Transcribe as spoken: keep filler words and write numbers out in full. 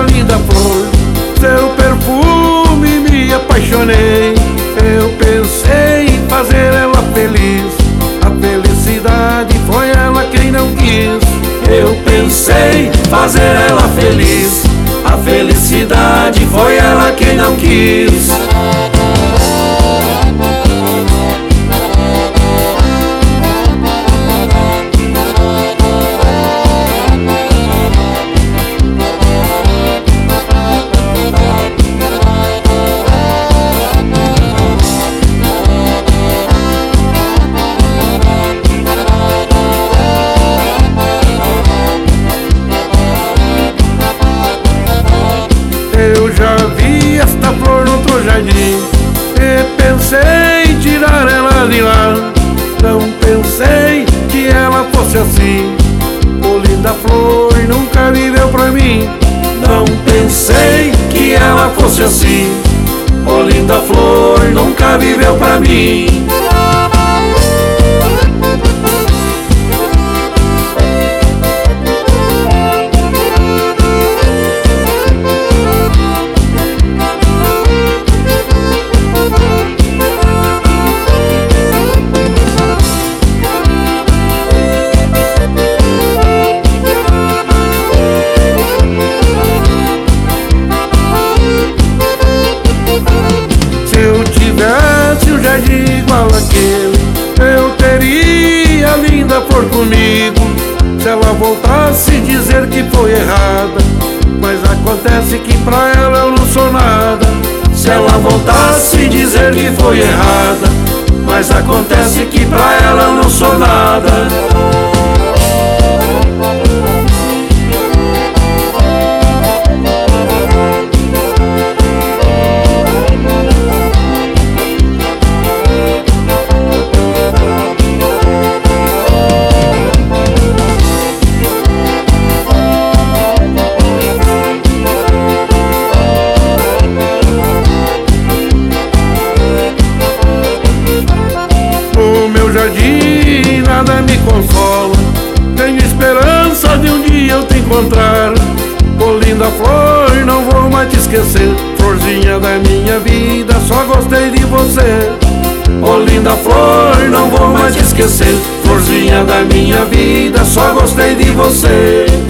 linda flor, seu perfume me apaixonei. Eu pensei em fazer ela feliz, a felicidade foi ela quem não quis. Eu pensei em fazer ela feliz, a felicidade foi ela quem não quis. Eu já vi esta flor no outro jardim e pensei em tirar ela de lá. Não pensei que ela fosse assim. Oh, linda flor nunca viveu pra mim. Não pensei que ela fosse assim. Oh, linda flor nunca viveu pra mim. Se um jardim igual aquele, eu teria a linda flor comigo. Se ela voltasse dizer que foi errada, mas acontece que pra ela eu não sou nada. Se ela voltasse dizer que foi errada, mas acontece que pra ela eu não sou nada. Jardim nada me consola, tenho esperança de um dia eu te encontrar. Oh, linda flor, não vou mais te esquecer, florzinha da minha vida, só gostei de você. Oh, linda flor, não vou mais te esquecer, florzinha da minha vida, só gostei de você.